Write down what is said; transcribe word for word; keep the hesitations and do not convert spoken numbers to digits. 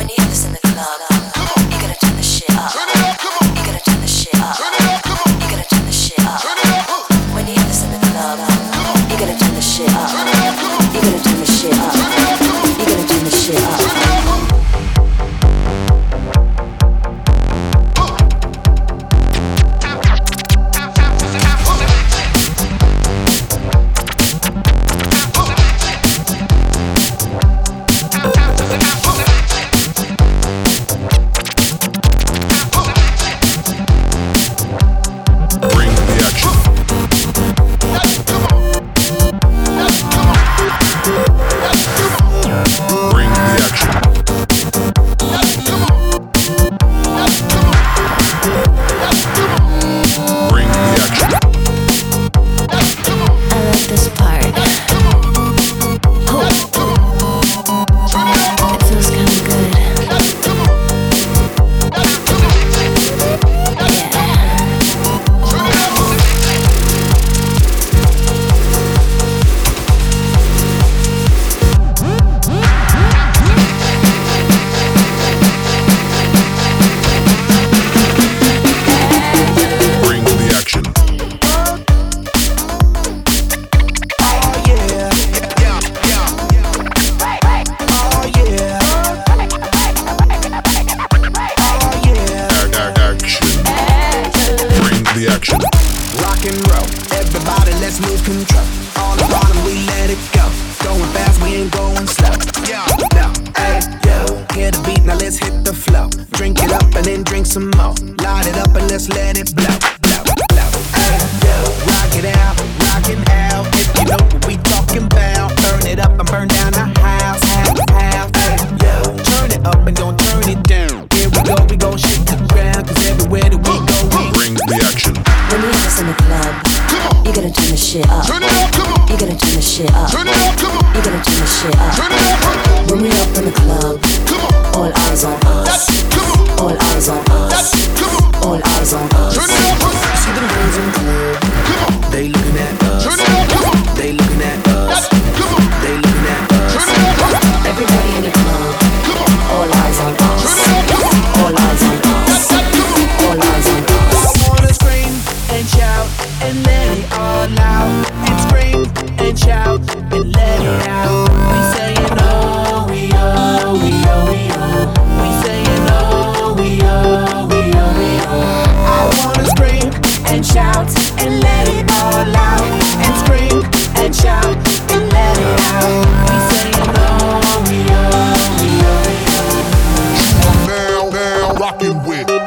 When you hear this in the club, you gotta turn the shit up. You gotta turn the shit up. You gotta turn the shit up. When you hear this in the club, you gotta turn the shit up. You gotta turn the shit up. You gotta turn the shit up. Rockin' with